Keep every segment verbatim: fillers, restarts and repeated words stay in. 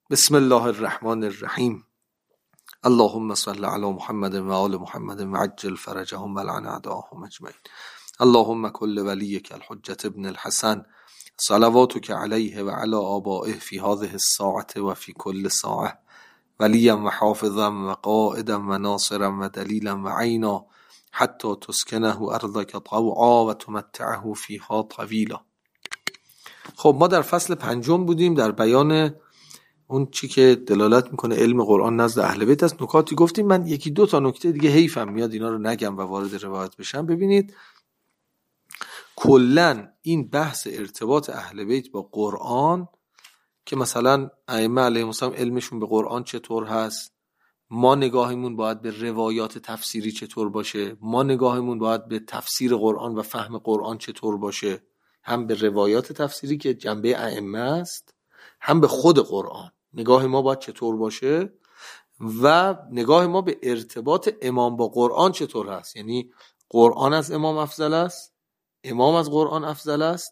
بسم الله الرحمن الرحیم. اللهم صل علی محمد و آل محمد و عجل فرجهم و لعن اعداءهم اجمعین. اللهم کل ولیک الحجة ابن الحسن صلواتک علیه و علی آبائه فی هذه الساعة و فی کل ساعة ولیا و حافظا و قائدا و ناصرا و دلیلا و عینا حتی تسکنه ارضک طوعا و تمتعه فیها طویلا. خب ما در فصل پنجم بودیم، در بیان اون چی که دلالت میکنه علم قرآن نزد اهل بیت است. نکاتی گفتیم، من یکی دو تا نکته دیگه حیفم میاد اینا رو نگم و وارد روایت بشم. ببینید کلن این بحث ارتباط اهل بیت با قرآن که مثلا ائمه علیهم السلام علمشون به قرآن چطور هست، ما نگاهمون باید به روایات تفسیری چطور باشه، ما نگاهمون باید به تفسیر قرآن و فهم قرآن چطور باشه، هم به روایات تفسیری که جنبه ائمه است، هم به خود قرآن نگاه ما باید چطور باشه و نگاه ما به ارتباط امام با قرآن چطور هست. یعنی قرآن از امام افضل است، امام از قرآن افضل است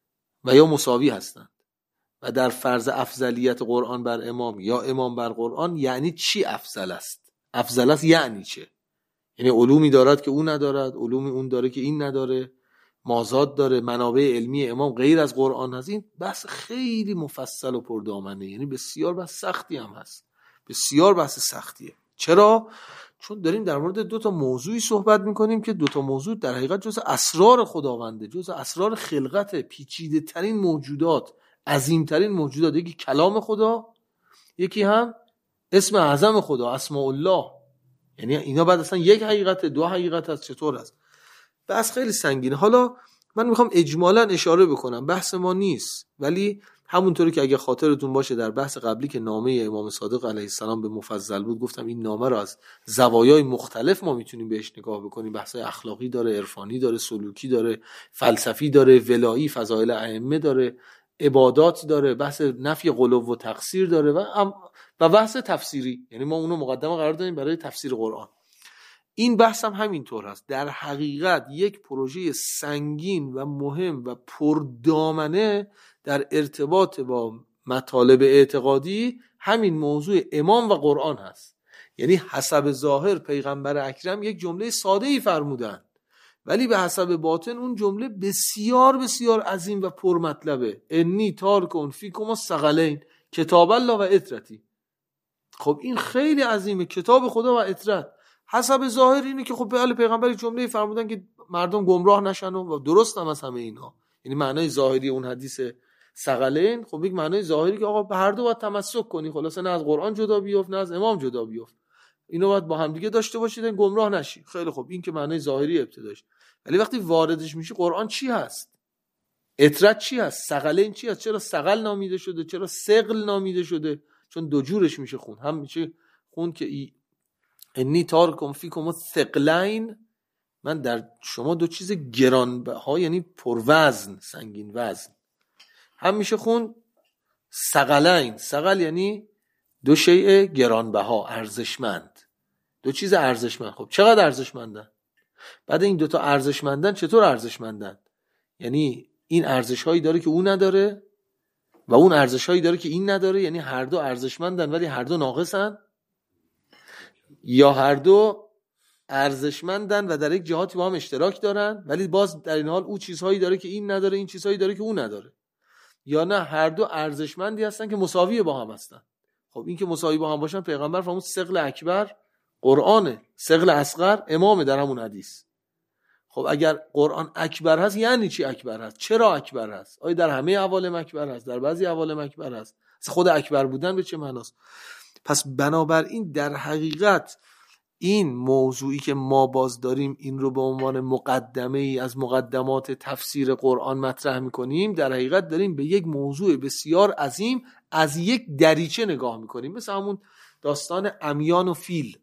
و یا مساوی هستند. و در فرض افضلیت قرآن بر امام یا امام بر قرآن یعنی چی افضل است؟ افضل است یعنی چه؟ یعنی علومی دارد که اون ندارد، علومی اون داره که این نداره، مازاد داره، منابع علمی امام غیر از قرآن هست. این بحث خیلی مفصل و پردامنه، یعنی بسیار بحث سختی هم هست، بسیار بحث سختیه. چرا؟ چون داریم در مورد دو تا موضوعی صحبت میکنیم که دو تا موضوع در حقیقت جزء اسرار خداونده، جزء اسرار خلقت، پیچیده ترین موجودات، عظیم ترین موجودات. یکی کلام خدا، یکی هم اسم اعظم خدا، اسماء الله. یعنی اینا بعد اصلا یک حقیقت، دو حقیقت هست. چطور هست؟ بحث خیلی سنگینه. حالا من میخوام اجمالاً اشاره بکنم، بحث ما نیست، ولی همونطوری که اگه خاطرتون باشه در بحث قبلی که نامه امام صادق علیه السلام به مفضل بود، گفتم این نامه رو از زوایای مختلف ما میتونیم بهش نگاه بکنیم. بحث اخلاقی داره، عرفانی داره، سلوکی داره، فلسفی داره، ولایی، فضائل ائمه داره، عبادات داره، بحث نفی غلو و تقصیر داره و و بحث تفسیری. یعنی ما اونو مقدمه قرار دادیم برای تفسیر قرآن. این بحث هم همینطور هست. در حقیقت یک پروژه سنگین و مهم و پردامنه در ارتباط با مطالب اعتقادی همین موضوع امام و قرآن هست. یعنی حسب ظاهر پیغمبر اکرم یک جمله ساده‌ای فرمودن، ولی به حسب باطن اون جمله بسیار بسیار عظیم و پرمطلبه. انی تارکون فیکم الثقلین کتاب الله و اطرتی. خب این خیلی عظیمه، کتاب خدا و اطرت. حسب ظاهر اینه که خب به پیغمبر جمله فرمودن که مردم گمراه نشن و درست هم از همه اینها. یعنی معنای ظاهری اون حدیث ثقلین خب یک معنای ظاهری که آقا به هر دو باید تمسک کنی، خلاصه نه از قرآن جدا بیفت نه از امام جدا بیفت، اینو باید با هم دیگه داشته باشید گمراه نشی. خیلی خب این که معنای ظاهری ابتداش، ولی وقتی واردش میشه قرآن چی هست؟ اطرت چی هست؟ ثقلین چی هست؟ چرا ثقل نامیده شده؟ چرا ثقل نامیده شده؟ چون دو جورش میشه خون، هم میشه خون که ای انی تارکم فیکم الثقلین، من در شما دو چیز گرانبها یعنی پروزن، سنگین وزن. هم میشه خون ثقلین، ثقل یعنی دو شیء گرانبها، ارزشمند، دو چیز ارزشمند. خب چقدر ارزشمندن؟ بعد این دوتا ارزشمندن چطور ارزشمندن؟ یعنی این ارزش هایی داره که اون نداره و اون ارزش هایی داره که این نداره، یعنی هر دو ارزشمندن ولی هر دو ناقصن، یا هر دو ارزشمندن و در یک جهاتی با هم اشتراک دارن ولی باز در این حال او چیزهایی داره که این نداره، این چیزهایی داره که اون نداره، یا نه هر دو ارزشمندی هستن که مساوی با هم هستن. خب این که مساوی با هم باشن پیغمبر فرمود ثقل اکبر قرآنه، ثقل اصغر امامه در همون حدیث. خب اگر قرآن اکبر هست یعنی چی اکبر هست؟ چرا اکبر هست؟ آیا در همه عوالم اکبر هست؟ در بعضی عوالم اکبر هست؟ خود اکبر بودن به چه معناست؟ پس بنابراین در حقیقت این موضوعی که ما باز داریم این رو به عنوان مقدمه ای از مقدمات تفسیر قرآن مطرح میکنیم، در حقیقت داریم به یک موضوع بسیار عظیم از یک دریچه نگاه میکنیم. مثل همون داستان عمیان و فیل.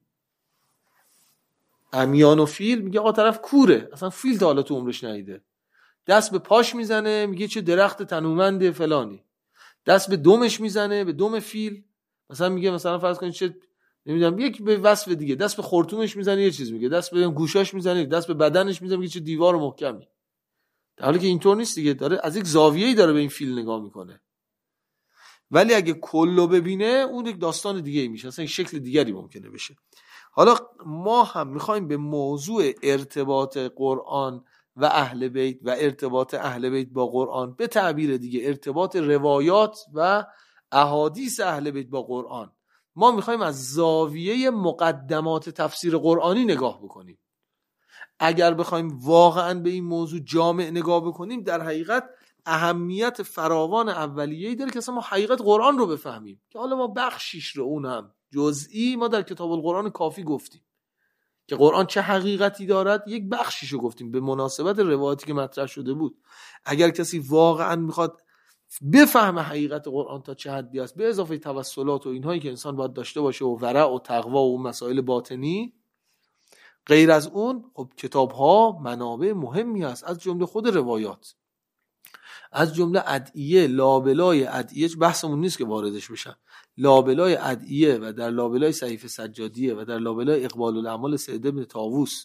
عمیان و فیل میگه آقا طرف کوره، اصلا فیل تا حالا تو عمرش ندیده، دست به پاش میزنه میگه چه درخت تنومنده فلانی، دست به دمش میزنه به دم فیل، مثلا میگه مثلا فرض کنید چه نمیدونم یک به وصف دیگه، دست به خرطومش میزنه یه چیز میگه، دست به گوشاش میزنه، دست به بدنش میزنه میگه چه دیوار محکمی. در حالی که اینطور نیست دیگه، داره از یک زاویه‌ای داره به این فیل نگاه میکنه. ولی اگه کلو ببینه اون یک داستان دیگه میشه، اصلا یک شکل دیگری ممکنه بشه. حالا ما هم میخوایم به موضوع ارتباط قرآن و اهل بیت و ارتباط اهل بیت با قرآن، به تعبیر دیگه ارتباط روایات و احادیث اهل بیت با قرآن، ما میخوایم از زاویه مقدمات تفسیر قرآنی نگاه بکنیم. اگر بخوایم واقعا به این موضوع جامع نگاه بکنیم، در حقیقت اهمیت فراوان اولیه‌ای داره که اصلا ما حقیقت قرآن رو بفهمیم، که حالا ما بخشیش رو، اونم جزئی، ما در کتاب القرآن کافی گفتیم که قرآن چه حقیقتی دارد، یک بخشیشو گفتیم به مناسبت روایاتی که مطرح شده بود. اگر کسی واقعا میخواد بفهمه حقیقت قرآن تا چه حدی است، به اضافه توسلات و اینهایی که انسان باید داشته باشه و ورع و تقوا و مسائل باطنی، غیر از اون خب کتاب‌ها منابع مهمی است، از جمله خود روایات، از جمله ادعیه، لابلای ادعیه، بحثمون نیست که واردش بشم، لابلای ادعیه و در لابلای صحیفه سجادیه و در لابلای اقبال الاعمال سید ابن طاووس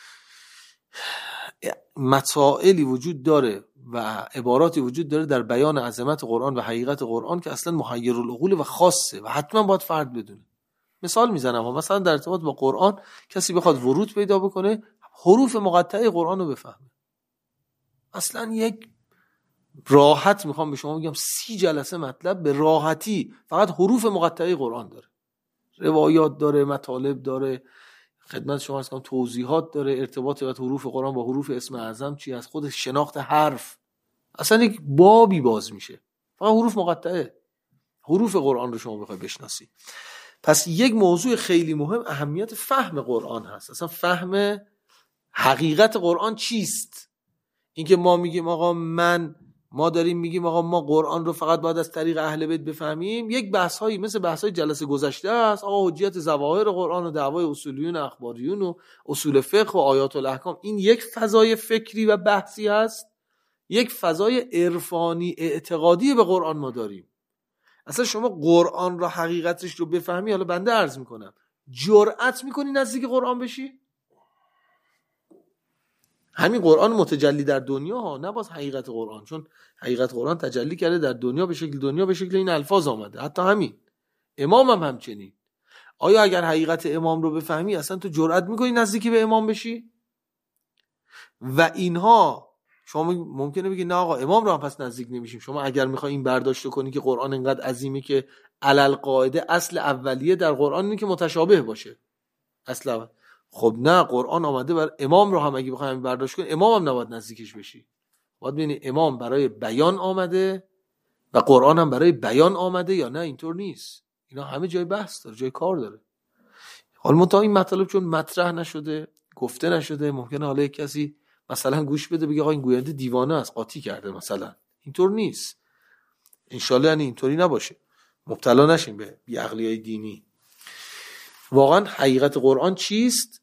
مسائلی وجود داره و عباراتی وجود داره در بیان عظمت قرآن و حقیقت قرآن که اصلا محیر العقول و خاصه و حتما باید فرد بدونه. مثال میزنم، مثلا در ارتباط با قرآن کسی بخواد ورود پیدا بکنه، حروف مقطعه قرآن رو بفهمه. اصلا یک راحت میخوام به شما بگم سی جلسه مطلب به راحتی فقط حروف مقطعه قرآن داره، روایات داره، مطالب داره، خدمت شما عرض کنم توضیحات داره، ارتباط بین حروف قرآن با حروف اسم اعظم چی از خود شناخت حرف، اصلا یک بابی باز میشه. فقط حروف مقطعه، حروف قرآن رو شما بخوای بشناسی. پس یک موضوع خیلی مهم اهمیت فهم قرآن هست، اصلا فهم حقیقت قرآن چیست. اینکه ما میگیم آقا من ما داریم میگیم آقا ما قرآن رو فقط باید از طریق اهل بیت بفهمیم، یک بحث هایی مثل بحث های جلسه گذشته است، آقا حجیت ظواهر قرآن و دعوای اصولیون اخباریون و اصول فقه و آیات الاحکام، این یک فضای فکری و بحثی هست. یک فضای عرفانی اعتقادی به قرآن ما داریم. اصلا شما قرآن را حقیقتش رو بفهمی، حالا بنده عرض میکنم، جرأت میکنی نزدیک قرآن بشی؟ همین قرآن متجلی در دنیا ها، نه باز حقیقت قرآن، چون حقیقت قرآن تجلی کرده در دنیا به شکل دنیا به شکل این الفاظ آمده، حتی همین امام هم همچنین. آیا اگر حقیقت امام رو بفهمی اصلا تو جرأت میکنی نزدیکی به امام بشی؟ و اینها شما ممکنه بگی نه آقا امام رو هم پس نزدیک نمیشیم. شما اگر میخوای این برداشت کنی که قرآن انقدر عظیمه که علل قاعده اصل اولیه در قرآن اینه که متشابه باشه، اصلا خب نه، قرآن آمده بر امام رو هم اگه بخوایم برداشت کنیم امام هم نباید نزدیکش بشی. باید ببینی امام برای بیان آمده و قرآن هم برای بیان آمده یا نه اینطور نیست. اینا همه جای بحث داره، جای کار داره. حالا منتها این مطالب چون مطرح نشده، گفته نشده، ممکنه حالا یک کسی مثلا گوش بده بگه آقا این گوینده دیوانه است، قاطی کرده مثلا. اینطور نیست. انشالله یعنی اینطوری نباشه، مبتلا نشیم به بی‌عقلی‌های دینی. واقعا حقیقت قرآن چیست؟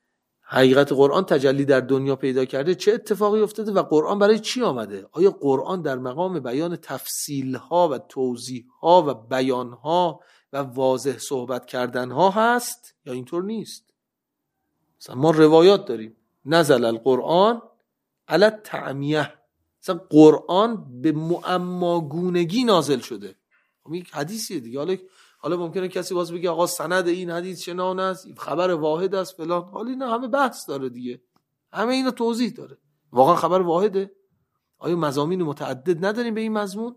حقیقت قرآن تجلی در دنیا پیدا کرده، چه اتفاقی افتاده و قرآن برای چی آمده؟ آیا قرآن در مقام بیان تفصیل‌ها و توضیح‌ها و بیان‌ها و واضح صحبت کردن‌ها هست یا اینطور نیست؟ مثلا ما روایات داریم، نزل القرآن علی التعمیه، مثلا قرآن به معماگونگی نازل شده. این حدیثیه دیگه. حالا حالا ممکنه کسی باز بگه آقا سند این حدیث چنان است، خبر واحد است فلان، حالا اینا همه بحث داره دیگه، همه اینا توضیح داره. واقعا خبر واحده؟ آیا مضامین متعدد نداریم به این مضمون؟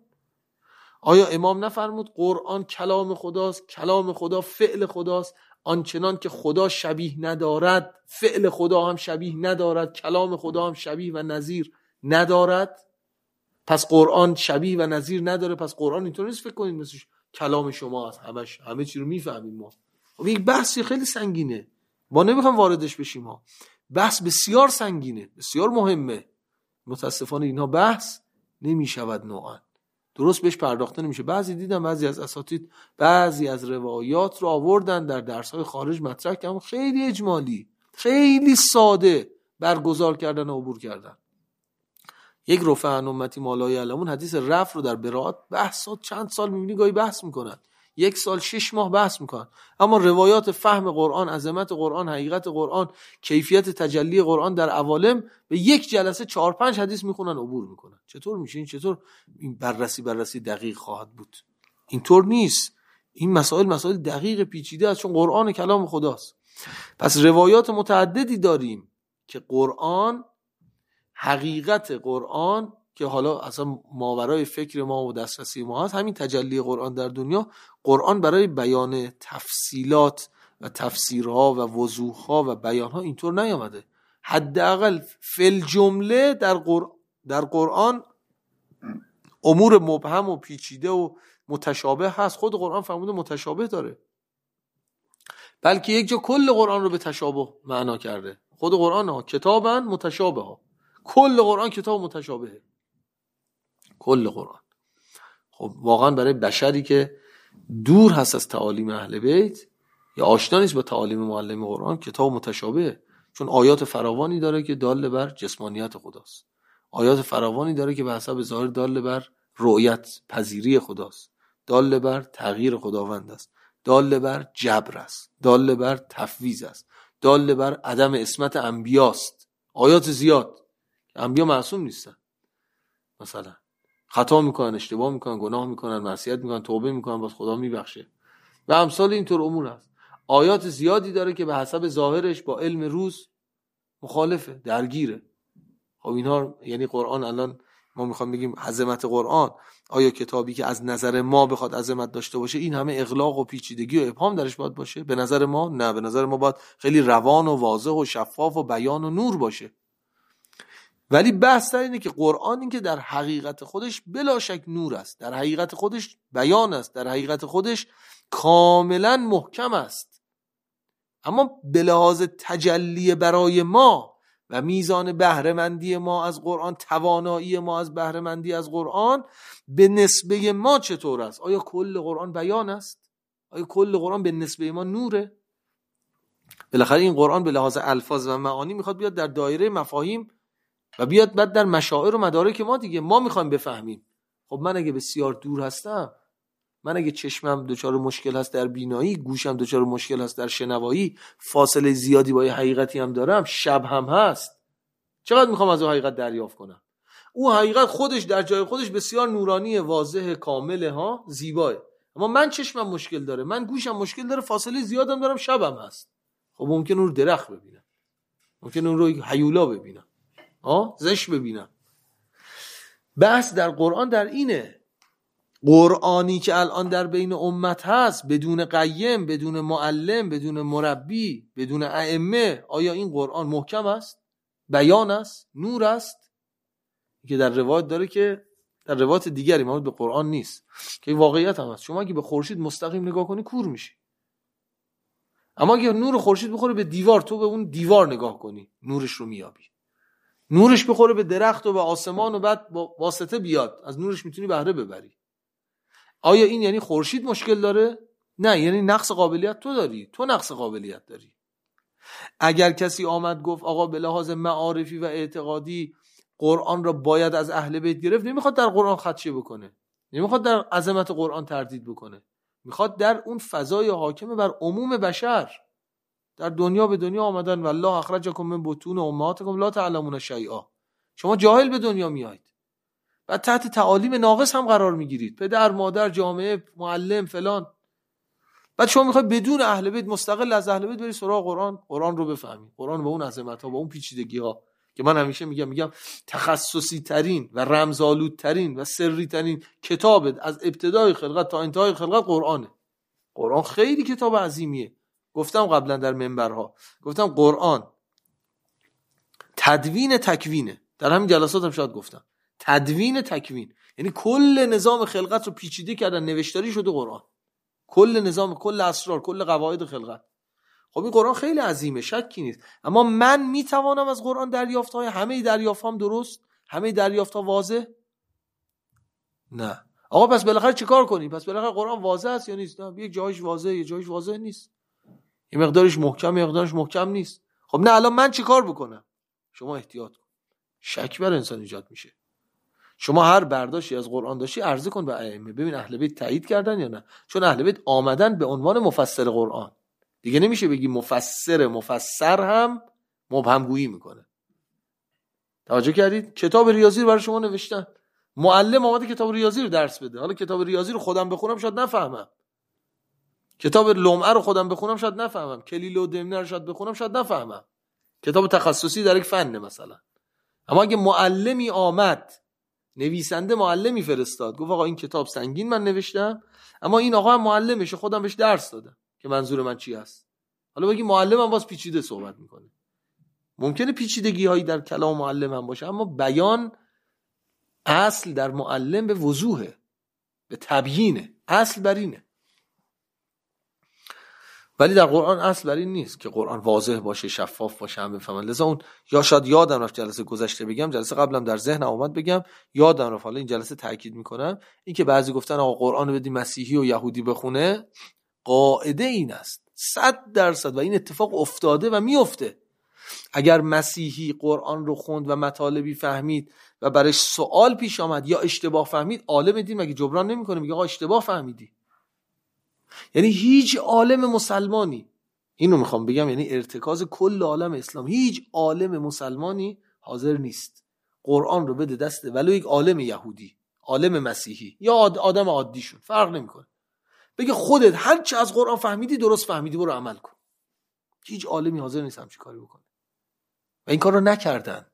آیا امام نفرمود قرآن کلام خداست، کلام خدا فعل خداست، آنچنان که خدا شبیه ندارد فعل خدا هم شبیه ندارد، کلام خدا هم شبیه و نظیر ندارد؟ پس قرآن شبیه و نظیر نداره، پس قرآن اینطور نیست فکر کنید مثل کلام شما هست، همش همه چی رو میفهمیم ما. خب یک بحثی خیلی سنگینه، ما نمیخوام واردش بشیم ها. بحث بسیار سنگینه، بسیار مهمه. متاسفانه اینها بحث نمیشود نوعا، درست بهش پرداخته نمیشه. بعضی دیدم بعضی از اساتید بعضی از روایات رو آوردن در درس‌های خارج مطرح کردن، خیلی اجمالی، خیلی ساده برگزار کردن و عبور کردن. یک رفع عن امتی ما لا یعلمون حدیث رفع رو در براءت بحثات چند سال میبینی گاهی بحث میکنن، یک سال شش ماه بحث میکنن، اما روایات فهم قرآن، عظمت قرآن، حقیقت قرآن، کیفیت تجلی قرآن در عوالم به یک جلسه چهار پنج حدیث میخونن عبور میکنن. چطور میشه این؟ چطور این بررسی بررسی دقیق خواهد بود؟ اینطور نیست. این مسائل مسائل دقیق پیچیده است، چون قرآن کلام خداست. پس روایات متعددی داریم که قرآن، حقیقت قرآن که حالا اصلا ماورای فکر ما و دسترسی ما هست، همین تجلی قرآن در دنیا، قرآن برای بیان تفصیلات و تفسیرها و وضوحها و بیانها اینطور نیامده. حداقل فی جمله در قرآن در قرآن امور مبهم و پیچیده و متشابه هست. خود قرآن فرموده متشابه داره، بلکه یک جا کل قرآن رو به تشابه معنا کرده. خود قرآن ها کتابن متشابه ها، کل قرآن کتاب متشابهه، کل قرآن. خب واقعا برای بشری که دور هست از تعالیم اهل بیت یا آشنا نیست با تعالیم معلم قرآن، کتاب متشابهه، چون آیات فراوانی داره که دال بر جسمانیت خداست، آیات فراوانی داره که به حسب ظاهر دال بر رؤیت پذیری خداست، دال بر تغییر خداوند است، دال بر جبر است، دال بر تفویض است، دال بر عدم عصمت انبیاست. آیات زیاد. انبیا معصوم نیستن، مثلا خطا میکنن، اشتباه میکنن، گناه میکنن، معصیت میکنن، توبه میکنن، باز خدا میبخشه و امثال اینطور امور هست. آیات زیادی داره که به حسب ظاهرش با علم روز مخالفه، درگیره. خب اینها یعنی قرآن، الان ما میخوام بگیم عظمت قرآن، آیا کتابی که از نظر ما بخواد عظمت داشته باشه این همه اغلاق و پیچیدگی و ابهام درش باید باشه؟ به نظر ما نه، به نظر ما باید خیلی روان و واضح و شفاف و بیان و نور باشه. ولی بحث در اینه که قرآن این که در حقیقت خودش بلا شک نور است، در حقیقت خودش بیان است، در حقیقت خودش کاملا محکم است، اما به لحاظ تجلی برای ما و میزان بهره‌مندی ما از قرآن، توانایی ما از بهره‌مندی از قرآن به نسبه ما چطور است؟ آیا کل قرآن بیان است؟ آیا کل قرآن به نسبه ما نوره؟ بالاخره این قرآن به لحاظ الفاظ و معانی میخواد بیاد در دایره مفاهیم و بیاد بعد در مشاعر و مدارک ما دیگه. ما میخوایم بفهمیم. خب من اگه بسیار دور هستم، من اگه چشمم دچار مشکل هست در بینایی، گوشم دچار مشکل هست در شنوایی، فاصله زیادی با یه حقیقتی هم دارم، شب هم هست، چقدر میخوام از اون حقیقت دریافت کنم؟ اون حقیقت خودش در جای خودش بسیار نورانی، واضح، کامله ها، زیباه. اما من چشمم مشکل داره، من گوشم مشکل داره، فاصله زیادم دارم، شبم هست. خب ممکن اون رو درخت ببینم، ممکن اون رو هیولا ببینم، ها زش ببینم. بحث در قرآن در اینه. قرآنی که الان در بین امت هست، بدون قیم، بدون معلم، بدون مربی، بدون ائمه، آیا این قرآن محکم است؟ بیان است؟ نور است؟ که در روایت داره که در روایت دیگری مربوط به قرآن نیست که این واقعیت هم هست. شما اگه به خورشید مستقیم نگاه کنی کور میشی، اما اگه نور خورشید بخوره به دیوار، تو به اون دیوار نگاه کنی نورش رو میابی. نورش بخوره به درخت و به آسمان و بعد با واسطه بیاد، از نورش میتونی بهره ببری. آیا این یعنی خورشید مشکل داره؟ نه، یعنی نقص قابلیت تو داری، تو نقص قابلیت داری. اگر کسی آمد گفت آقا به لحاظ معارفی و اعتقادی قرآن را باید از اهل بیت گرفت، نمیخواد در قرآن خدشه بکنه، نمیخواد در عظمت قرآن تردید بکنه، میخواد در اون فضای حاکم بر عموم بشر، در دنیا به دنیا آمدن والله اخرجکم من بطون امهاتکم لا تعلمون شیئا، شما جاهل به دنیا میایید، بعد تحت تعالیم ناقص هم قرار میگیرید، پدر، مادر، جامعه، معلم، فلان. بعد شما میخواید بدون اهل بیت، مستقل از اهل بیت بری سراغ قرآن، قرآن رو بفهمی، قرآن با اون عظمت‌ها، با اون پیچیدگی‌ها که من همیشه میگم میگم تخصصی ترین و رمزآلود ترین و سری ترین کتاب از ابتدای خلقت تا انتهای خلقت قرآنه. قرآن خیلی کتاب عظیمیه. گفتم قبلا در منبرها، گفتم قرآن تدوین تکوینه، در همین جلساتم هم شاید گفتم تدوین تکوین، یعنی کل نظام خلقت رو پیچیده کردن، نوشتاری شده قرآن، کل نظام، کل اسرار، کل قواعد خلقت. خب این قرآن خیلی عظیمه، شکی نیست. اما من میتوانم از قرآن دریافت‌های همه دریافت‌هام درست، همه دریافت‌ها واضح؟ نه. آقا پس بالاخره چیکار کنیم؟ پس بالاخره قرآن واضح است یا نیست؟ نه، یک جایش واضحه، یک جایش واضح نیست. یه مقدارش محکم، یه مقدارش محکم نیست. خب نه، الان من چیکار بکنم؟ شما احتیاط کن. شک بر انسان ایجاد میشه. شما هر برداشتی از قرآن داشتی عرضه کن به ائمه، ببین اهل بیت تایید کردن یا نه، چون اهل بیت آمدن به عنوان مفسر قرآن. دیگه نمیشه بگی مفسر مفسر هم مبهم گویی میکنه. توجه کردید؟ کتاب ریاضی رو برای شما نوشتن، معلم آمده کتاب ریاضی رو درس بده، حالا کتاب ریاضی رو خودم بخونم شاید نفهمم، کتاب لمعه رو خودم بخونم شاید نفهمم، کلیله و دمنه رو شاید بخونم شاید نفهمم، کتاب تخصصی در یک فن مثلا. اما اگه معلمی آمد، نویسنده معلمی فرستاد گفت آقا این کتاب سنگین من نوشتم، اما این آقا هم معلمشه، خودم بهش درس دادم که منظور من چی است. حالا بگی معلمم باز پیچیده صحبت میکنه، ممکنه پیچیدگی هایی در کلام معلم هم باشه، اما بیان اصل در معلم به وضوحه، به تبیینه، اصل بر اینه. ولی در قرآن اصل بر این نیست که قرآن واضح باشه، شفاف باشه، هم بفهمن. لذا اون یا شاید یادم رفت جلسه گذشته بگم، جلسه قبلم در ذهنم اومد بگم، یادم رفت، حالا این جلسه تاکید میکنم، این که بعضی گفتن آقا قرآن رو بدی مسیحی و یهودی بخونه، قاعده این است صد درصد و این اتفاق افتاده و میفته. اگر مسیحی قرآن رو خوند و مطالبی فهمید و برایش سوال پیش آمد یا اشتباه فهمید، عالم دین مگه جبران نمیکنه میگه آقا اشتباه فهمیدی؟ یعنی هیچ عالم مسلمانی، اینو میخوام بگم، یعنی ارتکاز کل عالم اسلام، هیچ عالم مسلمانی حاضر نیست قرآن رو بده دست ولو یک عالم یهودی، عالم مسیحی یا آدم عادیشون، فرق نمیکنه، بگه خودت هر چی از قرآن فهمیدی درست فهمیدی، برو عمل کن. هیچ عالمی حاضر نیست همچین کاری بکنه و این کار رو نکردند.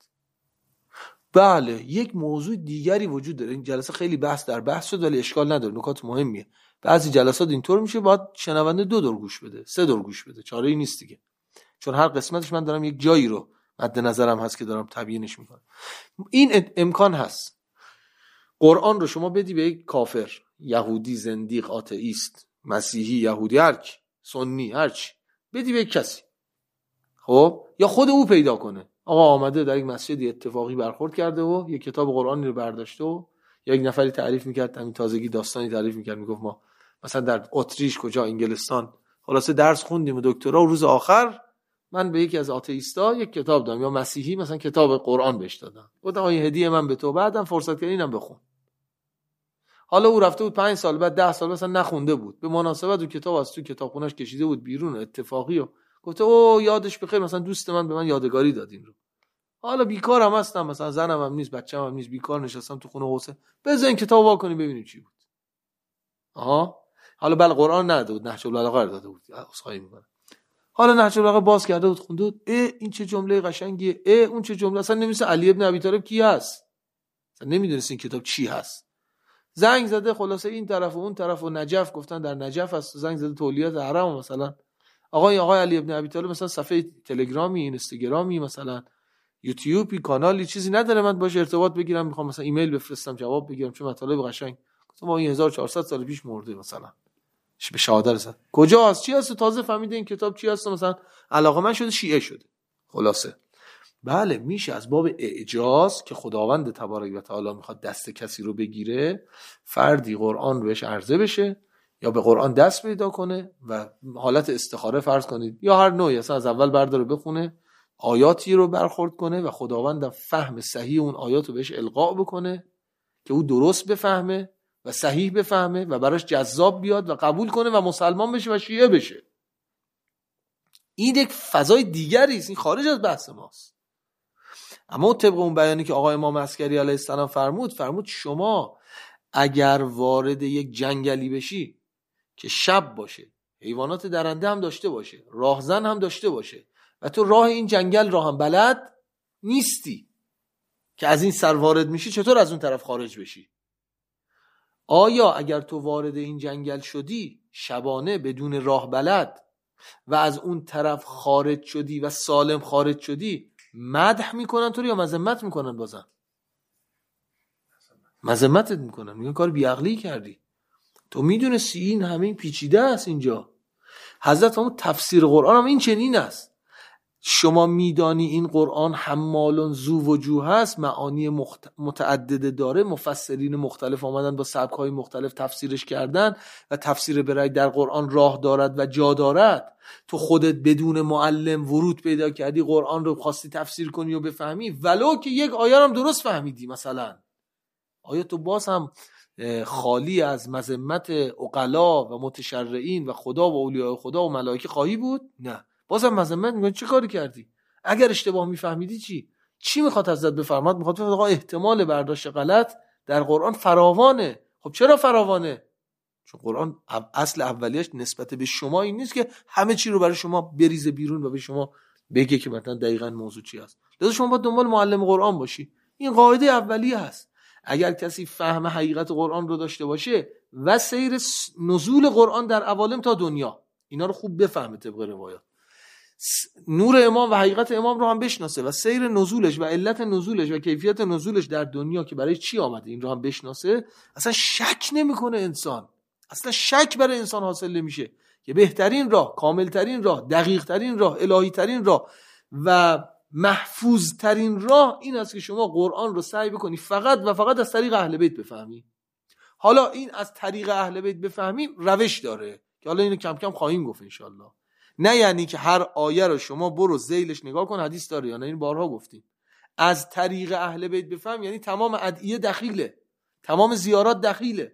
بله یک موضوع دیگری وجود داره، این جلسه خیلی بحث در بحث شد ولی اشکال نداره، نکات مهمیه. بعضی جلسات اینطور میشه باید شنونده دو دور گوش بده، سه دور گوش بده، چاره ای نیست دیگه، چون هر قسمتش من دارم یک جایی رو مد نظرم هست که دارم تبیینش میکنم. این امکان هست قرآن رو شما بدی به یک کافر، یهودی، زندیق، آتئیست، مسیحی، یهودی، هرچی، سنی، هرچی، بدی به یک کسی، خب یا خود او پیدا کنه، آقا آمده در یک مسجدی اتفاقی برخورد کرده و یک کتاب قرآنی رو برداشته و یا یک نفری تعریف میکرد، همین تازگی داستانی تعریف میکرد، میگفت ما مثلا در اتریش کجا انگلستان خلاصه درس خوندیم و دکترا، و روز آخر من به یکی از آتئیستا یک کتاب دادم، یا مسیحی مثلا کتاب قرآن بهش دادم، گفتم این هدیه من به تو، بعدم فرصت کردی اینم بخون. حالا او رفته بود پنج سال بعد ده سال مثلا نخونده بود، به مناسبت اون کتاب از تو کتابخونه‌اش کشیده بود بیرون اتفاقی و گفته او یادش بخیر مثلا دوست من به من یادگاری داد این رو. حالا بیکارم هستم، مثلا زنم هم نیست، بچه‌م هم نیست، بیکار نشستم تو خونه حسین، بزن این کتاب وا کنی ببینیم چی بود. آها حالا بله قرآن نداده بود، نهج البلاغه داده بود، اسخای میکنه. حالا نهج البلاغه باز کرده بود خونده بود، اه این چه جمله قشنگیه، اه اون چه جمله، اصلا نمی‌دونست علی ابن ابی طالب کی هست، اصلا نمی‌دونست این کتاب چی هست. زنگ زده خلاصه این طرف و اون طرف و نجف، گفتن در نجف هست، زنگ زده تولیت حرم مثلا، آقای آقای علی ابن ابی طالب مثلا صفحه تلگرامی، اینستاگرامی، مثلا یوتیوبی، کانالی چیزی نداره من باشه ارتباط بگیرم، میخوام مثلا ایمیل بفرستم جواب بگیرم، چه مطالب قشنگ. گفتم ما این هزار و چهارصد سال پیش مرده مثلا، به شهادت رسید، کجا هست چی هست، تازه فهمیده این کتاب چی هست، مثلا علاقه‌مند شده شیعه شده. خلاصه بله میشه از باب اعجاز که خداوند تبارک و تعالی میخواد دست کسی رو بگیره، فردی قرآن بهش عرضه بشه یا به قرآن دست پیدا کنه و حالت استخاره فرض کنید یا هر نوعی، اصلا از اول برداره بخونه، آیاتی رو برخورد کنه و خداوند فهم صحیح اون آیات رو بهش القا بکنه که او درست بفهمه و صحیح بفهمه و براش جذاب بیاد و قبول کنه و مسلمان بشه و شیعه بشه. این یک فضای دیگری است، این خارج از بحث ماست. اما طبق اون بیانی که آقای امام عسکری علیه السلام فرمود، فرمود شما اگر وارد یک جنگلی بشی که شب باشه، حیوانات درنده هم داشته باشه، راهزن هم داشته باشه و تو راه این جنگل راه هم بلد نیستی که از این سر وارد میشی، چطور از اون طرف خارج بشی؟ آیا اگر تو وارد این جنگل شدی شبانه بدون راه بلد و از اون طرف خارج شدی و سالم خارج شدی، مدح میکنن تو رو یا مذمت میکنن؟ بازم مذمتت میکنن، میگن کار بیعقلی کردی، تو میدونستی این همه پیچیده است. اینجا حضرت همون تفسیر قرآن هم این چنین است، شما میدانی این قرآن حمالون ذو وجوه هست، معانی مخت... متعدده داره، مفسرین مختلف آمدن با سبک‌های مختلف تفسیرش کردن و تفسیر برای در قرآن راه دارد و جا دارد. تو خودت بدون معلم ورود پیدا کردی، قرآن رو خواستی تفسیر کنی و بفهمی، ولو که یک آیه هم درست فهمیدی، مثلا آیا تو باز هم خالی از مذمت عقلا و متشرعین و خدا و اولیاء خدا و ملائکه خواهی بود؟ نه، بازم مذمت میکنی، چه کاری کردی؟ اگر اشتباه میفهمیدی چی چی میخواد ازت بفرماد؟ میخواد بفرماد آقا احتمال برداشت غلط در قرآن فراوانه. خب چرا فراوانه؟ چون قرآن اصل اولیش نسبت به شما این نیست که همه چی رو برای شما بریزه بیرون و به شما بگه که مثلا دقیقاً موضوع چی است. لذا شما باید دنبال معلم قرآن باشی. این قاعده اولیه هست. اگر کسی فهم حقیقت قرآن رو داشته باشه و سیر نزول قرآن در عوالم تا دنیا، اینا رو خوب بفهمه طبق روایات، نور امام و حقیقت امام رو هم بشناسه و سیر نزولش و علت نزولش و کیفیت نزولش در دنیا که برای چی آمده این رو هم بشناسه، اصلا شک نمیکنه انسان. اصلا شک برای انسان حاصل نمیشه که بهترین راه، کاملترین راه، دقیقترین راه، الهیترین راه و محفوظترین راه این است که شما قرآن رو سعی بکنی فقط و فقط از طریق اهل بیت بفهمی. حالا این از طریق اهل بیت بفهمی روش داره که حالا اینو کم کم خواهیم گفت انشالله. نه یعنی که هر آیه رو شما برو ذیلش نگاه کن حدیث داره یا نه، این بارها گفتیم. از طریق اهل بیت بفهم یعنی تمام ادعیه دخیله، تمام زیارات دخیله،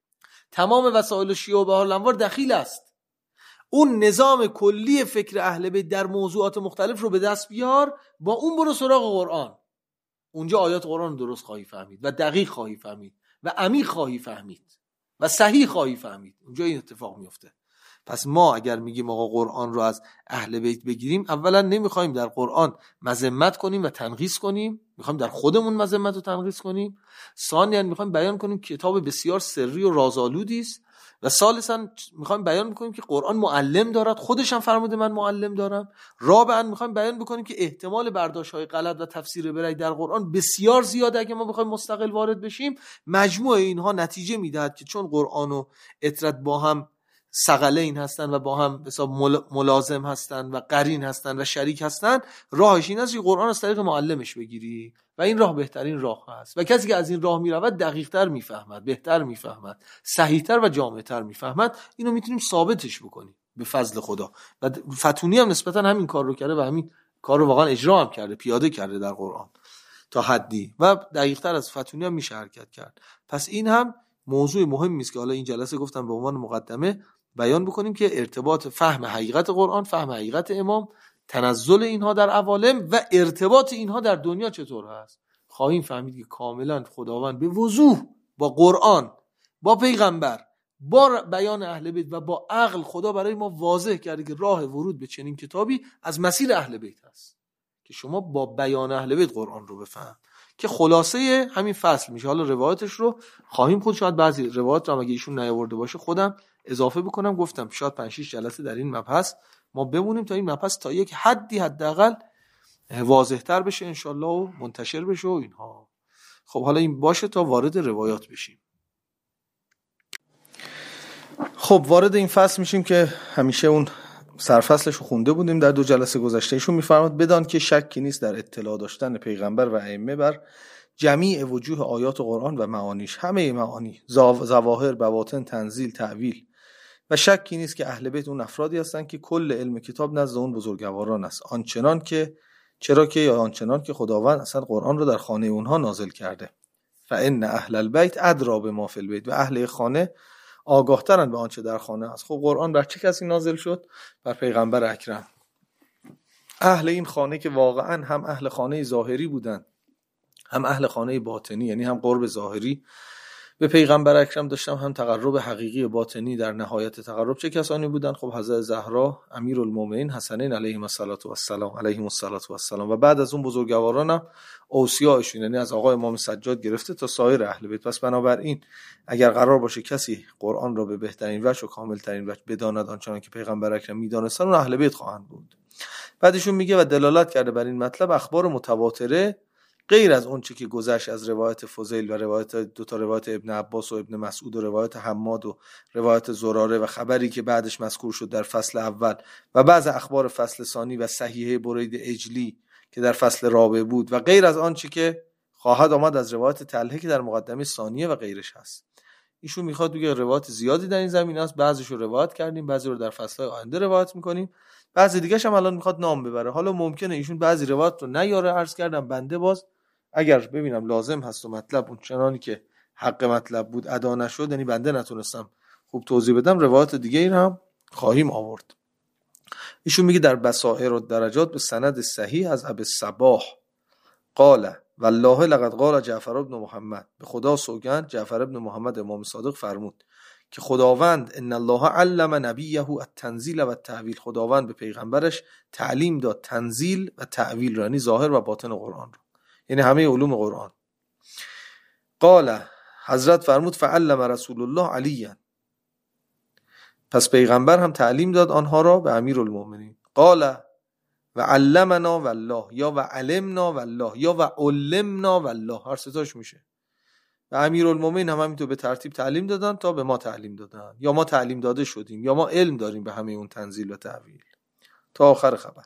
تمام وسایل شیعه و بهارالانوار دخیل است. اون نظام کلی فکر اهل بیت در موضوعات مختلف رو به دست بیار، با اون برو سراغ قرآن. اونجا آیات قرآن درست خواهی فهمید و دقیق خواهی فهمید و عمیق خواهی فهمید و صحیح خواهی فهمید. اونجا این اتفاق میفته. پس ما اگر میگیم آقا قرآن رو از اهل بیت بگیریم، اولا نمیخوایم در قرآن مذمت کنیم و تنقیص کنیم، میخوایم در خودمون مذمت و تنقیص کنیم. ثانیاً میخوایم بیان کنیم کتاب بسیار سری و رازآلودی است و ثالثاً میخوایم بیان بکنیم که قرآن معلم دارد، خودش هم فرموده من معلم دارم. رابعاً میخوایم بیان بکنیم که احتمال برداشت‌های غلط و تفسیر برای در قرآن بسیار زیاده. اگه ما بخوایم مستقل وارد بشیم، مجموع اینها نتیجه میدهد که چون قرآن و اطرت با هم ثقلین هستن و با هم حساب ملازم هستن و قرین هستن و شریک هستن، راهش این است که قرآن از طریق معلمش بگیری و این راه بهترین راه هست و کسی که از این راه میرود دقیق‌تر میفهمد، بهتر میفهمد، صحیح‌تر و جامع‌تر میفهمد. اینو میتونیم ثابتش بکنیم به فضل خدا. و فتونی هم نسبتا همین کار رو کرده و همین کار رو واقعا اجرا هم کرده، پیاده کرده در قرآن تا حدی و دقیق‌تر از فتونی هم میشه حرکت کرد. پس این هم موضوع مهمی است که حالا این جلسه گفتم به عنوان مقدمه بیان بکنیم که ارتباط فهم حقیقت قرآن، فهم حقیقت امام، تنزل اینها در عوالم و ارتباط اینها در دنیا چطور هست. خواهیم فهمید که کاملا خداوند به وضوح با قرآن، با پیغمبر، با بیان اهل بیت و با عقل خدا برای ما واضح کرده که راه ورود به چنین کتابی از مسیر اهل بیت هست که شما با بیان اهل بیت قرآن رو بفهم، که خلاصه همین فصل میشه. حالا روایتش رو خواهیم خود شاید بعضی روایت رو اگه ایشون نیاورده باشه خودم اضافه بکنم. گفتم شاید پنج شش جلسه در این مبحث ما بمونیم تا این مبحث تا یک حدی حداقل واضح‌تر بشه انشالله و منتشر بشه و اینها. خب حالا این باشه تا وارد روایات بشیم. خب وارد این فصل میشیم که همیشه اون سرفصلش رو خونده بودیم در دو جلسه گذشته. ایشون میفرماد بدان که شکی نیست در اطلاع داشتن پیغمبر و ائمه بر جمیع وجوه آیات قرآن و معانیش، همه معانی، ظواهر، بواطن، تنزیل، تعویل، و شکی نیست که اهل بیت اون افرادی هستند که کل علم کتاب نزد اون بزرگواران است، آنچنان که چرا که یا آنچنان که خداوند اصلا قرآن رو در خانه اونها نازل کرده. فان اهل البیت ادری بما فی البیت، و اهل خانه آگاه‌ترند به آنچه در خانه است. خب قرآن بر چه کسی نازل شد؟ بر پیغمبر اکرم. اهل این خانه که واقعا هم اهل خانه ظاهری بودند هم اهل خانه باطنی، یعنی هم قرب ظاهری به پیغمبر اکرم داشتم هم تقرب حقیقی باطنی. در نهایت تقرب چه کسانی بودند؟ خب حضرت زهرا، امیرالمومنین، حسنین علیهم الصلاة و السلام علیهم الصلاة و السلام، و بعد از اون بزرگواران هم اوصیاءشون، یعنی از آقای امام سجاد گرفته تا سایر اهل بیت. پس بنابراین اگر قرار باشه کسی قرآن را به بهترین وجه و کاملترین وجه بداند آنچنان که پیغمبر اکرم میدانستن، اون اهل بیت خواهند بود. بعدشون میگه و دلالت کرده بر این مطلب اخبار متواتره غیر از اون چی که گذشت از روایت فضیل و روایت دو تا روایت ابن عباس و ابن مسعود و روایت حماد و روایت زراره و خبری که بعدش مذکور شد در فصل اول و بعض اخبار فصل ثانی و صحیحه برید اجلی که در فصل رابع بود، و غیر از آن چی که خواهد آمد از روایت طلحه که در مقدمه ثانیه و غیرش هست. ایشون میخواد بگه روایت زیادی در این زمینه است، بعضیش رو روایت کردیم، بعضی رو در فصل‌های آینده روایت می‌کنیم، بعضی دیگه‌ش هم الان میخواد نام ببره. حالا ممکنه ایشون بعضی روایت رو نیاره، عرض کردم بنده باز اگر ببینم لازم هست و مطلب اون چنانی که حق مطلب بود ادا نشد، یعنی بنده نتونستم خوب توضیح بدم، روایت دیگه ای هم خواهیم آورد. ایشون میگه در بصائر و درجات به سند صحیح از ابی الصباح قال والله لقد قال جعفر ابن محمد، به خدا سوگند جعفر ابن محمد امام صادق فرمود که خداوند ان الله علم نبیه التنزیل و التأویل، خداوند به پیغمبرش تعلیم داد تنزیل و تأویل را، یعنی ظاهر و باطن قرآن را، یعنی همه علوم قرآن. قال، حضرت فرمود فعلم رسول الله علیه، پس پیغمبر هم تعلیم داد آنها را به امیرالمؤمنین. قال و علمنا والله، یا و علمنا والله، یا و علمنا والله، هر ستاش میشه. و امیرالمؤمنین هم همینطور به ترتیب تعلیم دادن تا به ما تعلیم دادن، یا ما تعلیم داده شدیم، یا ما علم داریم به همه اون تنزیل و تأویل تا آخر خبر.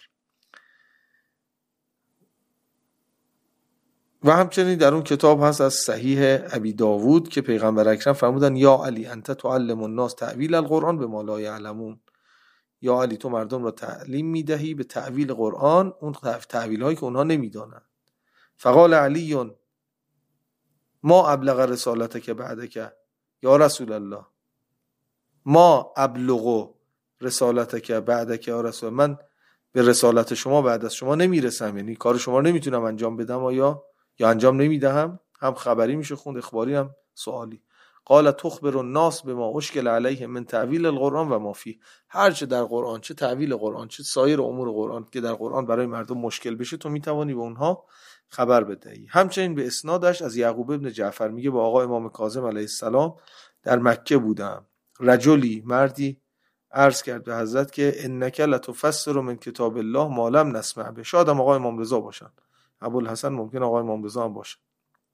و همچنین در اون کتاب هست از صحیح ابی داوود که پیغمبر اکرم فرمودن یا علی انت تعلم الناس تأویل القرآن به ما لا یعلمون، یا علی تو مردم را تعلیم میدهی به تأویل قرآن، اون تأویل هایی که اونها نمیدانند. فقال علی ما ابلغ رسالتک بعدک یا رسول الله، ما ابلغ رسالتک بعدک یا رسول، من به رسالت شما بعد از شما نمیرسم، یعنی کار شما رو نمیتونم انجام بدم یا یا انجام نمیدهم. هم خبری میشه خوند، اخباری هم سوالی. قال تخبر الناس بما اشکل علیه من تأویل القرآن و ما فیه، هر چه در قرآن، چه تأویل قرآن چه سایر امور قرآن که در قرآن برای مردم مشکل بشه، تو میتوانی به اونها خبر بدهی. همچنین به اسنادش از یعقوب ابن جعفر میگه با آقا امام کاظم علیه السلام در مکه بودم، رجلی مردی عرض کرد به حضرت که انک لتفسر من کتاب الله ما لم نسمع به، شاید هم آقا امام رضا باشن، ابوالحسن ممکن آقا امام رضا هم باشه.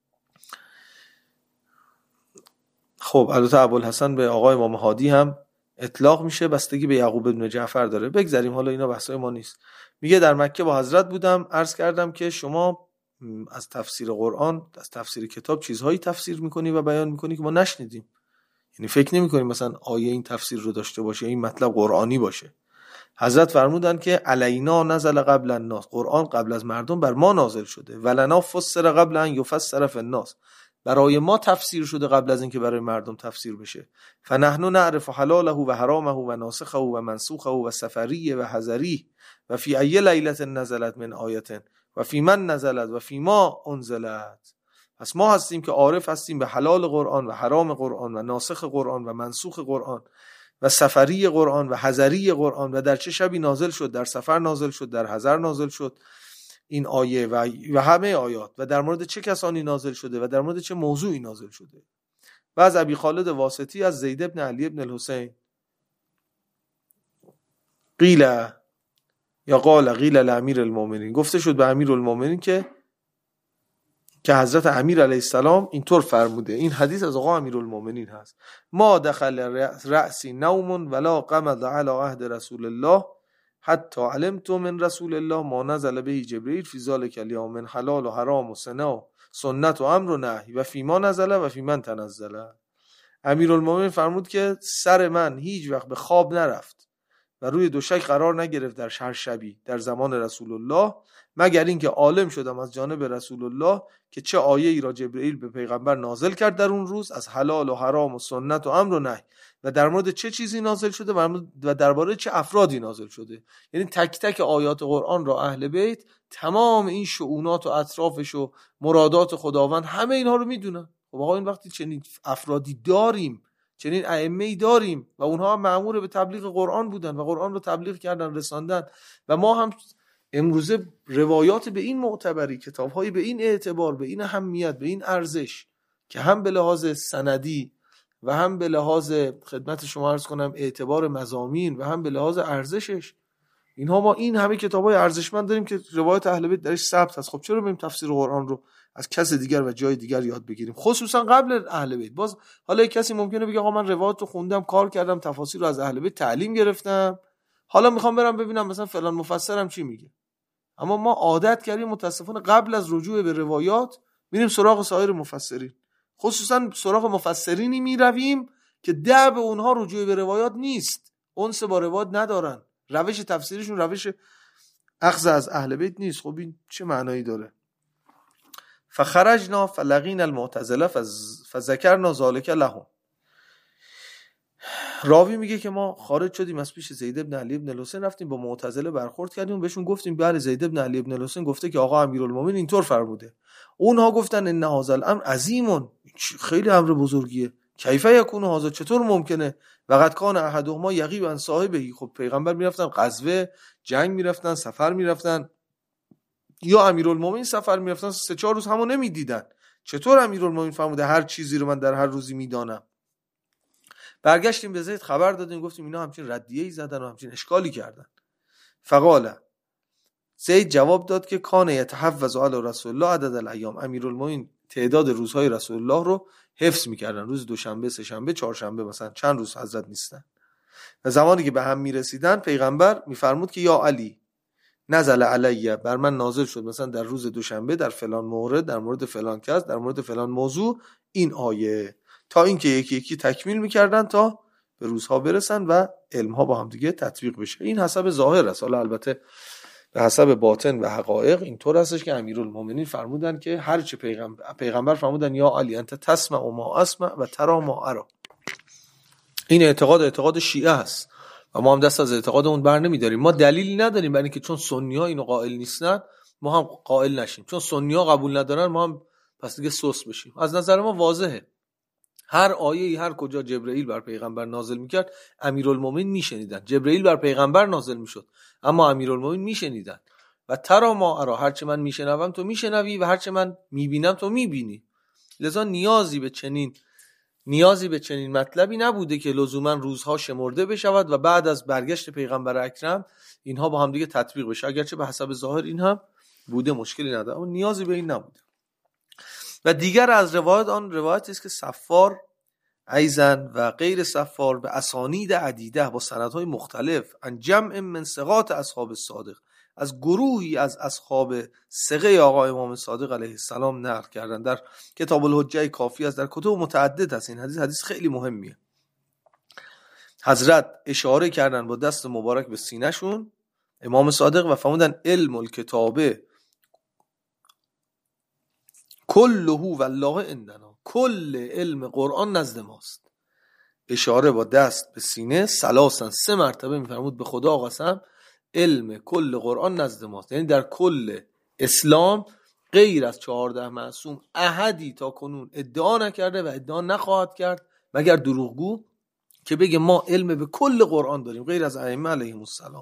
خب البته ابوالحسن به آقا امام هادی هم اطلاق میشه، بستگی به یعقوب ابن جعفر داره. بگذاریم، حالا اینا بحثای ما نیست. میگه در مکه با حضرت بودم، عرض کردم که شما از تفسیر قرآن، از تفسیر کتاب چیزهایی تفسیر میکنی و بیان میکنی که ما نشنیدیم، یعنی فکر نمیکنیم مثلا آیه این تفسیر رو داشته باشه، این مطلب قرآنی باشه. حضرت فرمودن که علینا نزل قبل الناس، قرآن قبل از مردم بر ما نازل شده، ولنا فسر قبل ان یفسر فی الناس، برای ما تفسیر شده قبل از اینکه برای مردم تفسیر بشه. فنحن نعرف حلاله و حرامه و ناسخه و منسوخه و سفریه و حذری و فی ای لیلة نزلت من آیه و فی من نزلت و فی ما انزلت. پس ما هستیم که عارف هستیم به حلال قرآن و حرام قرآن و ناسخ قرآن و منسوخ قرآن و سفری قرآن و حذری قرآن و در چه شبی نازل شد، در سفر نازل شد، در حضر نازل شد این آیه و و همه آیات، و در مورد چه کسانی نازل شده و در مورد چه موضوعی نازل شده. و از ابی خالد واسطی از زید ابن علی ابن الحسین قیل یا قال قیل لامیر المؤمنین، گفته شد به امیر المؤمنین که که حضرت امیر علیه السلام اینطور فرموده. این حدیث از آقا امیر المؤمنین هست. ما دخل رأسی نوم ولا قمض علی عهد رسول الله حتی علمت من رسول الله ما نزل به جبرئیل فی ذلک الیوم من حلال و حرام و سنا سنت و امر و نهی و فی ما نزل و فی من تنزل. امیرالمومنین فرمود که سر من هیچ وقت به خواب نرفت و روی دوشک قرار نگرفت در هر شبی در زمان رسول الله، مگر اینکه عالم شدم از جانب رسول الله که چه آیه ای را جبرئیل به پیغمبر نازل کرد در اون روز از حلال و حرام و سنت و امر و نهی و در مورد چه چیزی نازل شده و درباره چه افرادی نازل شده. یعنی تک تک آیات قرآن را اهل بیت تمام این شؤونات و اطرافش و مرادات خداوند همه اینها رو میدونن. خب آقا این وقتی چنین افرادی داریم، چنین ائمه‌ای داریم و اونها هم مأمور به تبلیغ قرآن بودن و قرآن رو تبلیغ کردن، رساندن، و ما هم امروزه روایات به این معتبری، کتاب‌های به این اعتبار، به این اهمیت، به این ارزش که هم به لحاظ سندی و هم به لحاظ خدمت شما عرض کنم اعتبار مضامین و هم به لحاظ ارزشش، اینها ما این همه کتاب‌های ارزشمند داریم که روایت اهل بیت درش ثبت هست. خب چرا بریم تفسیر قرآن رو از کس دیگر و جای دیگر یاد بگیریم، خصوصا قبل اهل بیت؟ باز حالا یک کسی ممکنه بگه آقا من روایت رو خوندم، کار کردم، تفاسیر رو از اهل بیت تعلیم گرفتم، حالا میخوام برم ببینم مثلا فلان مفسرم چی میگه. اما ما عادت کردیم متاسفانه قبل از رجوع به روایات میریم سراغ سایر مفسرین، خصوصا سراغ مفسرینی میرویم که ده به اونها رجوع به روایات نیست، انس با روایات ندارن، روش تفسیرشون روش اخذ از اهل بیت نیست. خب این چه معنایی داره؟ فخرجنا فلقینا المعتزله فذكرنا ذلك لهم. راوی میگه که ما خارج شدیم از پیش زید بن علی بن الحسین، رفتیم با معتزله برخورد کردیم، بهشون گفتیم بله زید بن علی بن الحسین گفته که آقا امیرالمومنین اینطور فرموده. اونها گفتن ان هذا الامر عظیم، خیلی امر بزرگیه. کیف یکون هذا، چطور ممکنه؟ وقد کان احدهما یغیب عن صاحبه. خب پیغمبر میرفتن غزوه، جنگ میرفتن، سفر میرفتن، یا امیرالمومنین سفر میرفتن، سه چهار روز همو نمیدیدن. چطور امیرالمومنین فرموده هر چیزی رو من در هر روزی میدانم؟ برگشتیم به زید خبر دادیم، گفتیم اینا همچین ردیه‌ای زدن و همچین اشکالی کردن. فقال زید جواب داد که کان یتحفظ علی رسول الله عدد الایام، امیرالمومنین تعداد روزهای رسول الله رو حفظ میکردن، روز دوشنبه، سه شنبه، چهارشنبه، مثلا چند روز حضرت نیستن. و زمانی که به هم میرسیدن پیغمبر میفرمود که یا علی نزل علیه، بر من نازل شد مثلا در روز دوشنبه در فلان مورد، در مورد فلان کس، در مورد فلان موضوع این آیه، تا اینکه یکی یکی تکمیل میکردن تا به روزها برسن و علمها با هم دیگه تطبیق بشه. این حسب ظاهر است، حالا البته به حسب باطن و حقایق اینطور هستش که امیرالمومنین فرمودن که هر چه پیغمبر پیغمبر فرمودن یا علی انت تسمع و ما اسمع و ترى ما ارى. این اعتقاد اعتقاد شیعه است و ما هم دست از اعتقاد اون بر نمیداریم. ما دلیلی نداریم برای اینکه چون سنی ها اینو قائل نیستن ما هم قائل نشیم، چون سنی ها قبول ندارن ما هم پس دیگه سوس بشیم. از نظر ما واضحه، هر آیه‌ای هر کجا جبرئیل بر پیغمبر نازل میکرد امیرالمومنین میشنیدن، جبرئیل بر پیغمبر نازل میشد اما امیرالمومنین میشنیدن. و ترى ما ارى، هر چه من میشنوم تو میشنوی و هر چه من میبینم تو میبینی. لذا نیازی به چنین نیازی به چنین مطلبی نبوده که لزوما روزها شمرده بشود و بعد از برگشت پیغمبر اکرم اینها با هم دیگه تطبیق بشه. اگرچه به حسب ظاهر این هم بوده، مشکلی نداره، اما نیازی به این نبوده. و دیگر از روایت آن روایتی است که صفار ایزن و غیر صفار به اسانید عدیده با سندهای مختلف ان جمع من ثقات اصحاب الصادق، از گروهی از اصحاب ثقه آقا امام صادق علیه السلام نقل کردن. در کتاب الحجه کافی است، در کتب متعدد است. این حدیث حدیث خیلی مهمیه. حضرت اشاره کردن با دست مبارک به سینه شون امام صادق و فرمودن علم الکتابه کله والله عندنا، کل علم قرآن نزد ماست. اشاره با دست به سینه ثلاثاً سه مرتبه میفرمود به خدا قسم علم کل قرآن نزد ماست. یعنی در کل اسلام غیر از چهارده معصوم احدی تا کنون ادعا نکرده و ادعا نخواهد کرد مگر دروغگو که بگه ما علم به کل قرآن داریم، غیر از ائمه علیهم السلام.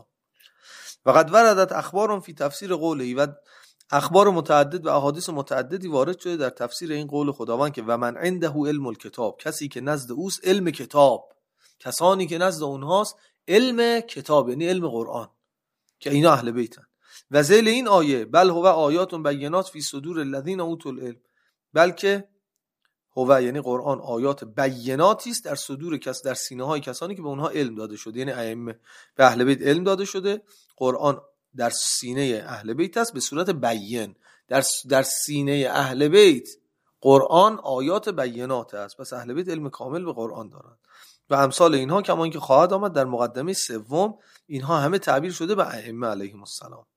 و قد وردت اخبار فی تفسیر قوله، و اخبار متعدد و احادیث متعددی وارد شده در تفسیر این قول خداوند که و من عنده علم الکتاب، کسی که نزد اوست علم کتاب، کسانی که نزد اونهاست علم کتاب یعنی علم قرآن که اینا اهل بیتن. و ذیل این آیه بل هو آیات بینات فی صدور الذین اوتوا العلم، بلکه هو یعنی قرآن آیات بیناتی است در صدور کس در سینه های کسانی که به اونها علم داده شده، یعنی ائمه به اهل بیت علم داده شده. قرآن در سینه اهل بیت است به صورت بیان، در در سینه اهل بیت قرآن آیات بینات است، پس اهل بیت علم کامل به قرآن دارند. و امثال اینها کما اینکه خواهد آمد در مقدمه سوم، اینها همه تعبیر شده به ائمه علیهم السلام.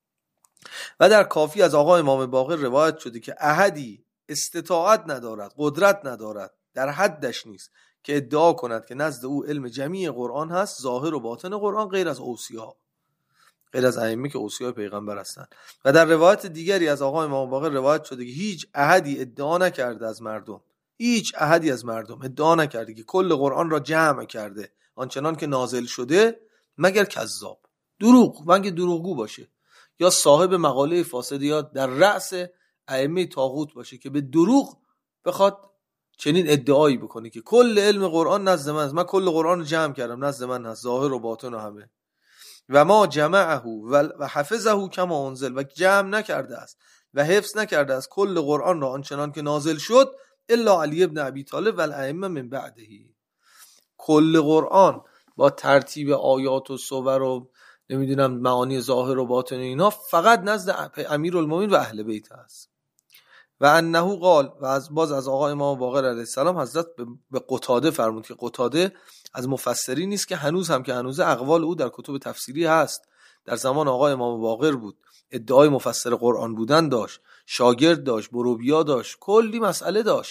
و در کافی از آقا امام باقر روایت شده که احدی استطاعت ندارد، قدرت ندارد، در حدش نیست که ادعا کند که نزد او علم جمیع قرآن هست، ظاهر و باطن قرآن، غیر از اوصیا، غیر از ائمه که اوصیای پیغمبر هستند. و در روایت دیگری از آقا امام باقر روایت شده که هیچ احدی ادعا نکرده از مردم، هیچ احدی از مردم ادعا نکرده که کل قرآن را جمع کرده آنچنان که نازل شده مگر کذاب، دروغ، مگر دروغگو باشه یا صاحب مقاله فاسد یا در رأس ائمه طاغوت باشه که به دروغ بخواد چنین ادعایی بکنه که کل علم قرآن نزد من است، من کل قرآن رو جمع کردم نزد من هست، ظاهر و باطن و همه. و ما جمعه و حفظه کما انزل، و جمع نکرده است و حفظ نکرده است کل قرآن را آنچنان که نازل شد الا علی ابن ابی طالب و الائمه من بعده. کل قرآن با ترتیب آیات و صور و نمیدونم معانی ظاهر و باطن اینا فقط نزد امیرالمومنین و اهل بیت است. و انه قال، و از باز از آقا امام باقر علیه السلام حضرت به قتاده فرمود که قتاده از مفسرین نیست که هنوز هم که هنوز اقوال او در کتب تفسیری هست، در زمان آقا امام باقر بود، ادعای مفسر قرآن بودن داشت، شاگرد داشت، بروبیا داشت، کلی مسئله داشت.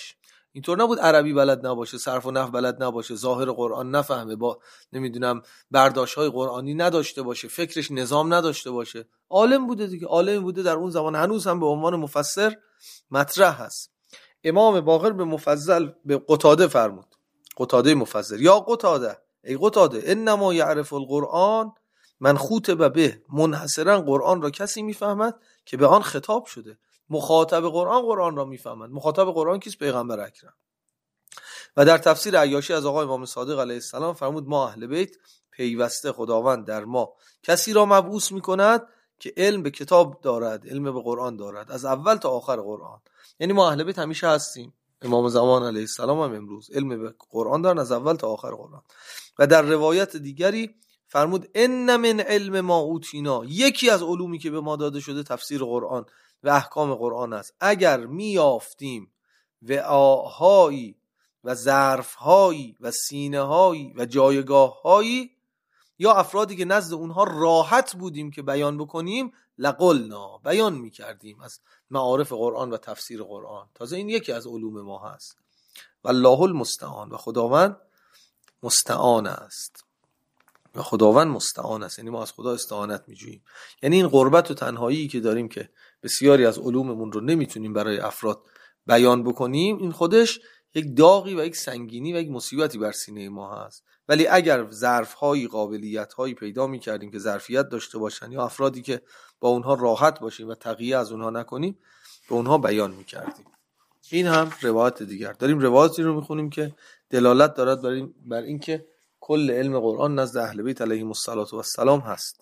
اینطور نبود عربی بلد نباشه، صرف و نحو بلد نباشه، ظاهر قرآن نفهمه، با نمیدونم برداشت‌های قرآنی نداشته باشه، فکرش نظام نداشته باشه. عالم بوده دیگه، عالم بوده در اون زمان، هنوز هم به عنوان مفسر مطرح هست. امام باقر به مفضل به قتاده فرمود، قتاده مفسر: یا قتاده، ای قتاده، انما یعرف القرآن من خوطب به، منحصرا قرآن را کسی میفهمد که به آن خطاب شده. مخاطب قرآن قرآن را میفهمد. مخاطب قرآن کیست؟ پیغمبر اکرم. و در تفسیر عیاشی از آقای امام صادق علیه السلام فرمود: ما اهل بیت پیوسته خداوند در ما کسی را مبعوث میکند که علم به کتاب دارد، علم به قرآن دارد، از اول تا آخر قرآن. یعنی ما اهل بیت همیشه هستیم، امام زمان علیه السلام هم امروز علم به قرآن دارن از اول تا آخر قرآن. و در روایت دیگری فرمود: ان من علم ما اوتینا، یکی از علومی که به ما داده شده تفسیر قرآن و احکام قرآن است. اگر میافتیم وعاهایی و ظرفهایی و سینه‌هایی و جایگاههایی یا افرادی که نزد اونها راحت بودیم که بیان بکنیم، لقلنا، بیان میکردیم از معارف قرآن و تفسیر قرآن. تازه این یکی از علوم ما هست. والله المستعان، و خداوند مستعان است، و خداوند مستعان است. یعنی ما از خدا استعانت میجوییم. یعنی این غربت و تنهایی که داریم که بسیاری از علوممون رو نمیتونیم برای افراد بیان بکنیم، این خودش یک داغی و یک سنگینی و یک مصیبتی بر سینه ما هست. ولی اگر ظرف‌هایی، قابلیت‌هایی پیدا می‌کردیم که ظرفیت داشته باشن یا افرادی که با اونها راحت باشیم و تقیه از اونها نکنیم، به اونها بیان می‌کردیم. این هم روایت دیگر. داریم روایتی رو می‌خونیم که دلالت دارد بر این بر اینکه کل علم قرآن نزد اهل بیت علیهم السلام هست.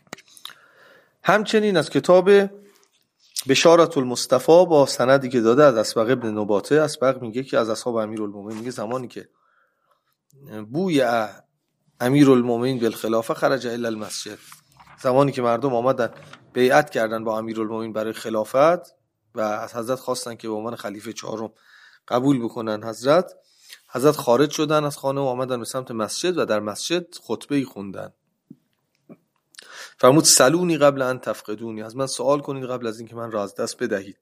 همچنین از کتاب بشارت المصطفی با سندی که داده از اسبق ابن نباته، اسبق میگه که از اصحاب امیرالمومنین، میگه زمانی که بوی امیرالمومنین بالخلافه خرج الی المسجد، زمانی که مردم آمدن بیعت کردن با امیرالمومنین برای خلافت و از حضرت خواستن که به عنوان خلیفه چهارم قبول بکنن حضرت، حضرت خارج شدن از خانه و آمدن به سمت مسجد و در مسجد خطبه‌ای خوندن. فرمود: سلونی قبل ان تفقدونی، از من سوال کنید قبل از اینکه من را از دست بدهید.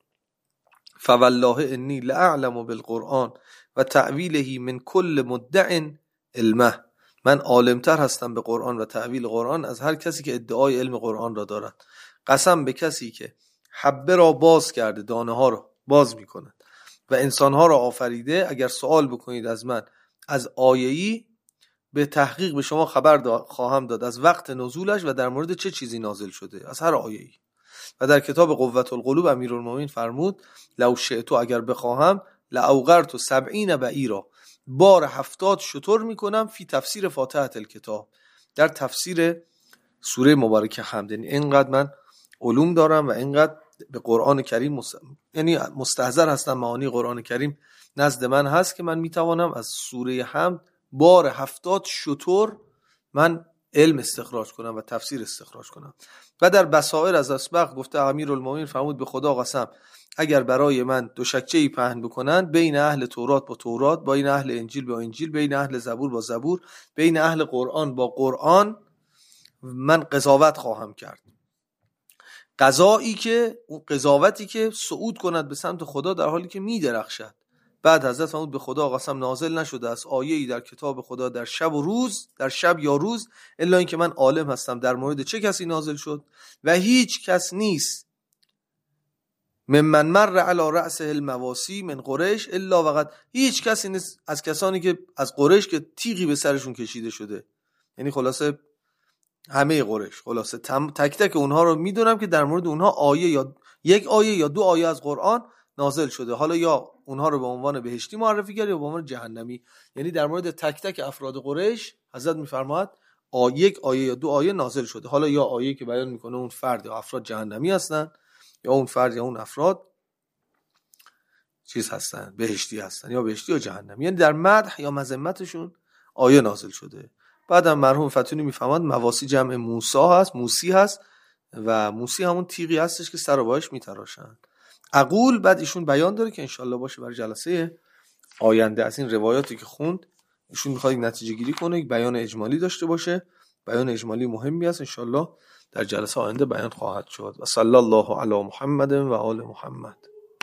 فوالله انی لاعلم بالقرآن و تعویله من کل مدع علمه، من عالمتر هستم به قرآن و تعویل قرآن از هر کسی که ادعای علم قرآن را دارد. قسم به کسی که حبه را باز کرده، دانه ها را باز می کند و انسان ها را آفریده، اگر سوال بکنید از من از آیه‌ای، به تحقیق به شما خبر دا خواهم داد از وقت نزولش و در مورد چه چیزی نازل شده، از هر آیه‌ای. و در کتاب قوت القلوب امیرالمومنین فرمود: لو شئت، اگر بخواهم، لاوغرت سبعین بعیرا، بار هفتاد شتر میکنم، فی تفسیر فاتحه الکتاب، در تفسیر سوره مبارکه حمد. یعنی اینقدر من علوم دارم و اینقدر به قرآن کریم مست... یعنی مستحضر هستم، معانی قرآن کریم نزد من هست که من میتوانم از سوره حمد بار هفتاد شتر من علم استخراج کنم و تفسیر استخراج کنم. و در بصائر از اسبق گفته امیرالمومنین فرمود: به خدا قسم اگر برای من دو شکچه‌ای پهن بکنن بین اهل تورات با تورات، بین اهل انجیل با انجیل، بین اهل زبور با زبور، بین اهل قرآن با قرآن، من قضاوت خواهم کرد. قضایی که اون قضاوتی که صعود کند به سمت خدا در حالی که می درخشد. بعد حضرت فرمود: به خدا قسم نازل نشده از آیه‌ای در کتاب خدا در شب و روز، در شب یا روز، الا اینکه من عالم هستم در مورد چه کسی نازل شد و هیچ کس نیست ممن مر علی رأسه المواسی من قریش الا وقد، هیچ کسی نیست از کسانی که از قریش که تیغی به سرشون کشیده شده. یعنی خلاصه همه قریش، خلاصه تک تک اونها رو میدونم که در مورد اونها آیه یا یک آیه یا دو آیه از قرآن نازل شده. حالا یا اونها رو به عنوان بهشتی معرفی کرد یا به عنوان جهنمی. یعنی در مورد تک تک افراد قریش حضرت میفرماید آیه یک آیه یا دو آیه نازل شده. حالا یا آیه که بیان میکنه اون فرد یا افراد جهنمی هستن، یا اون فرد یا اون افراد چیز هستن، بهشتی هستن، یا بهشتی یا جهنمی. یعنی در مدح یا مذمتشون آیه نازل شده. بعدم مرحوم فتونی میفهمند مواسی جمع موسی هست، موسی هست و موسی همون تیغی هستش که سر و باش میتراشن. اقول بعد ایشون بیان داره که انشالله باشه برای جلسه آینده از این روایاتی که خوند ایشون میخواد نتیجه گیری کنه، یک بیان اجمالی داشته باشه. بیان اجمالی مهمی است، انشالله در جلسه آینده بیان خواهد شد. و صلی الله علی محمد و آل محمد.